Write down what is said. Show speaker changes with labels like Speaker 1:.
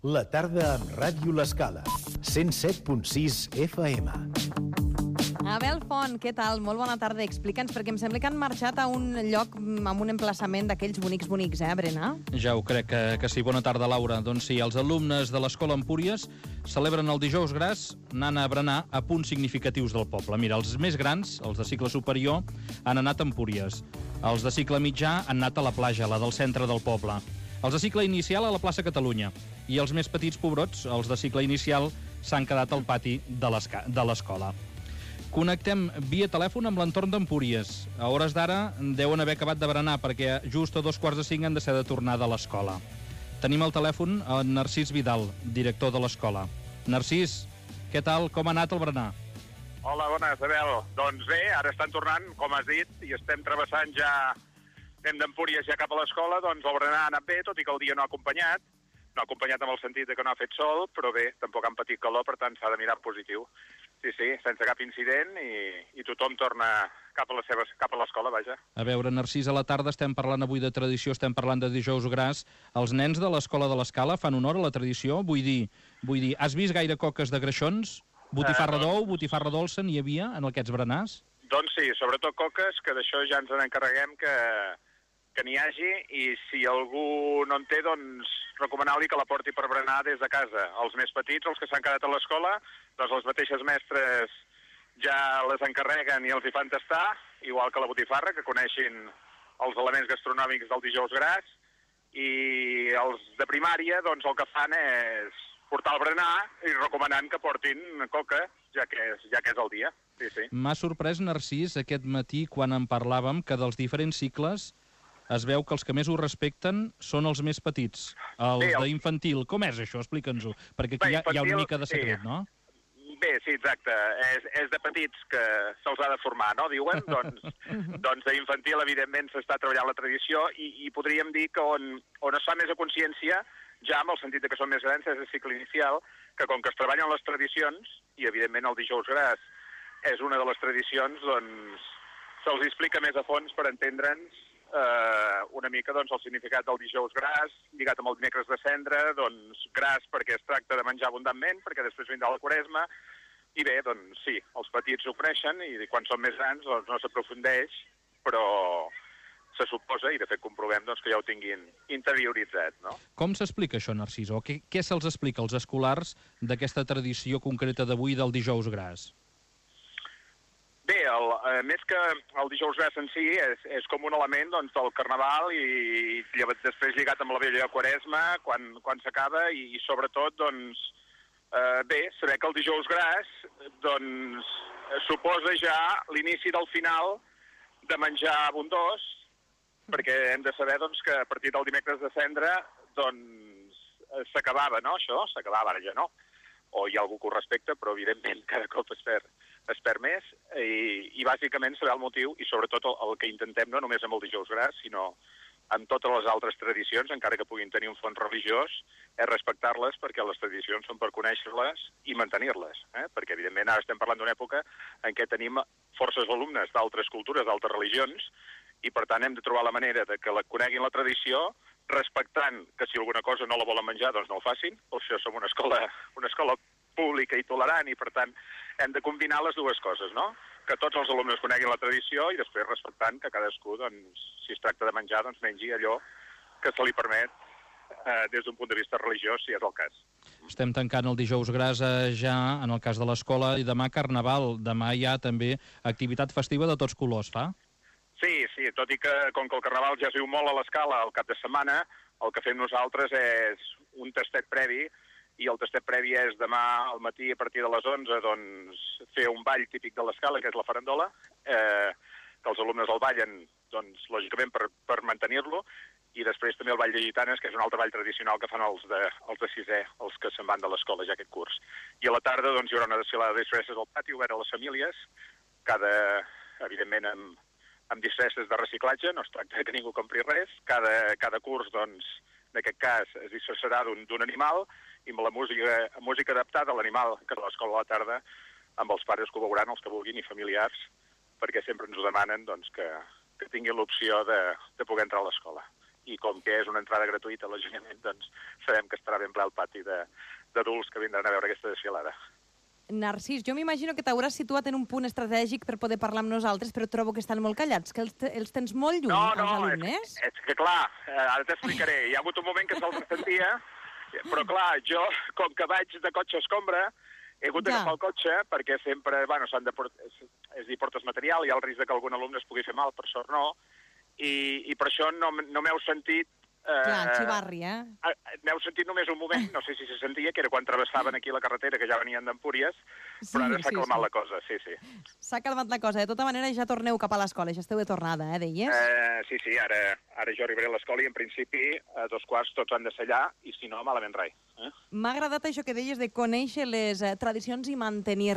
Speaker 1: La tarda amb Ràdio L'Escala, 107.6 FM.
Speaker 2: Abel Font, què tal? Molt bona tarda. Explica'ns, perquè em sembla que han marxat a un lloc amb un emplaçament d'aquells bonics, a Berenar.
Speaker 3: Ja ho crec que sí. Bona tarda, Laura. Doncs sí, els alumnes de l'Escola Empúries celebren el dijous gras anant a berenar a punts significatius del poble. Mira, els més grans, els de cicle superior, han anat a Empúries. Els de cicle mitjà han anat a la platja, la del centre del poble. Els de cicle inicial a la plaça Catalunya. I els més petits pobrots, els de cicle inicial, s'han quedat al pati de l'escola. Connectem via telèfon amb l'entorn d'Empúries. A hores d'ara deuen haver acabat de berenar perquè just a 4:45 han de ser de tornada a l'escola. Tenim al telèfon en Narcís Vidal, director de l'escola. Narcís, què tal? Com ha anat el berenar?
Speaker 4: Hola, bones, Abel. Doncs bé, ara estan tornant, com has dit, i estem travessant ja, anem d'Empúries ja cap a l'escola, doncs el berenar ha anat bé, tot i que el dia no ha acompanyat. No ha acompanyat amb el sentit de que no ha fet sol, però bé, tampoc han patit calor, per tant s'ha de mirar en positiu. Sí, sense cap incident i tothom torna cap a l'escola, vaja.
Speaker 3: A veure, Narcís, a la tarda estem parlant avui de tradició, estem parlant de dijous gras. Els nens de l'Escola de l'Escala fan honor a la tradició? Vull dir, has vist gaire coques de greixons? Botifarra d'ou, botifarra dolça, n'hi havia en aquests berenars?
Speaker 4: Doncs sí, sobretot coques, que d'això ja ens n'encarreguem que n'hi hagi, i si algú no en té, doncs recomanar-li que la porti per berenar des de casa. Els més petits, els que s'han quedat a l'escola, doncs les mateixes mestres ja les encarreguen i els hi fan tastar, igual que la botifarra, que coneixin els elements gastronòmics del dijous gras, i els de primària, doncs el que fan és portar el berenar i recomanant que portin coca, ja que és el dia. Sí.
Speaker 3: M'ha sorprès, Narcís, aquest matí quan en parlàvem, que dels diferents cicles es veu que els que més ho respecten són els més petits, els d'infantil. Com és això? Explica'ns-ho, perquè aquí hi ha una mica de secret, no?
Speaker 4: Bé, sí, exacte. És de petits que se'ls ha de formar, no? Diuen, doncs d'infantil, evidentment, s'està treballant la tradició i podríem dir que on es fa més a consciència, ja amb el sentit que són més grans, és el cicle inicial, que com que es treballen les tradicions, i evidentment el dijous gras és una de les tradicions, doncs se'ls explica més a fons per entendre'ns una mica doncs, el significat del dijous gras, lligat amb el dimecres de cendra, doncs gras perquè es tracta de menjar abundantment, perquè després vindrà la Quaresma, i bé, doncs sí, els petits ho coneixen, i quan són més grans doncs, no s'aprofundeix, però se suposa, i de fet comprovem doncs, que ja ho tinguin interioritzat, no?
Speaker 3: Com s'explica això, Narcís? O què se'ls explica als escolars d'aquesta tradició concreta d'avui del dijous gras?
Speaker 4: Bé, més que el dijous gras en si, és com un element doncs, del Carnaval i després lligat amb la vella Quaresma, quan s'acaba, i sobretot, doncs, bé, saber que el dijous gras doncs, suposa ja l'inici del final de menjar abundós, perquè hem de saber doncs, que a partir del dimecres de cendra doncs, s'acabava, no?, això, s'acabava, ara ja no. O hi ha algú que ho respecta, però evidentment cada cop es perd més, i bàsicament saber el motiu, i sobretot el que intentem no només amb el dijous gras, sinó amb totes les altres tradicions, encara que puguin tenir un fons religiós, és respectar-les, perquè les tradicions són per conèixer-les i mantenir-les, perquè evidentment ara estem parlant d'una època en què tenim forces alumnes d'altres cultures, d'altres religions, i per tant hem de trobar la manera de que coneguin la tradició, respectant que si alguna cosa no la volen menjar, doncs no ho facin. Per això som una escola pública i tolerant, i per tant hem de combinar les dues coses, no? Que tots els alumnes coneguin la tradició i després respectant que cadascú, doncs, si es tracta de menjar, doncs mengi allò que se li permet des d'un punt de vista religiós, si és el cas.
Speaker 3: Estem tancant el dijous gras ja en el cas de l'escola, i demà Carnaval. Demà hi ha també activitat festiva de tots colors, fa?
Speaker 4: Sí, tot i que com que el Carnaval ja es viu molt a l'escala al cap de setmana, el que fem nosaltres és un tastet previ, i el tastet previ és demà al matí a partir de les 11 doncs, fer un ball típic de l'escala, que és la farandola, que els alumnes el ballen, doncs, lògicament per mantenir-lo, i després també el ball de gitanes, que és un altre ball tradicional que fan els de sisè, els que se'n van de l'escola ja aquest curs. I a la tarda doncs, hi haurà una desfilada de disfresses al pati, obert a les famílies, evidentment amb disfresses de reciclatge, no es tracta que ningú compri res, cada curs, doncs, en aquest cas, es disfressarà d'un animal, i amb la música adaptada a l'animal, que a l'escola a la tarda, amb els pares que ho veuran, els que vulguin, i familiars, perquè sempre ens ho demanen doncs, que tinguin l'opció de poder entrar a l'escola. i com que és una entrada gratuïta, lògicament, doncs sabem que estarà ben ple el pati d'adults que vindran a veure aquesta desfilada.
Speaker 2: Narcís, jo m'imagino que t'hauràs situat en un punt estratègic per poder parlar amb nosaltres, però trobo que estan molt callats, que els tens molt lluny, els alumnes.
Speaker 4: No, és que clar, ara t'explicaré. Hi ha hagut un moment que se'ls sentia, però clar, jo, com que vaig de cotxe a escombra, he hagut d'agafar el cotxe, perquè sempre, s'han de portar, és dir, portes material, hi ha el risc que algun alumne es pugui fer mal, per sort no, i per això no m'heu sentit...
Speaker 2: Clar, xivarri,
Speaker 4: M'heu sentit només un moment, no sé si se sentia, que era quan travessaven aquí la carretera, que ja venien d'Empúries, però ara s'ha calmat la cosa, sí.
Speaker 2: S'ha calmat la cosa. De tota manera, ja torneu cap a l'escola, ja esteu de tornada, deies?
Speaker 4: Sí, ara jo arribaré a l'escola i en principi a 2:15 tots han de ser allà i si no, malament res.
Speaker 2: M'ha agradat això que deies de conèixer les tradicions i mantenir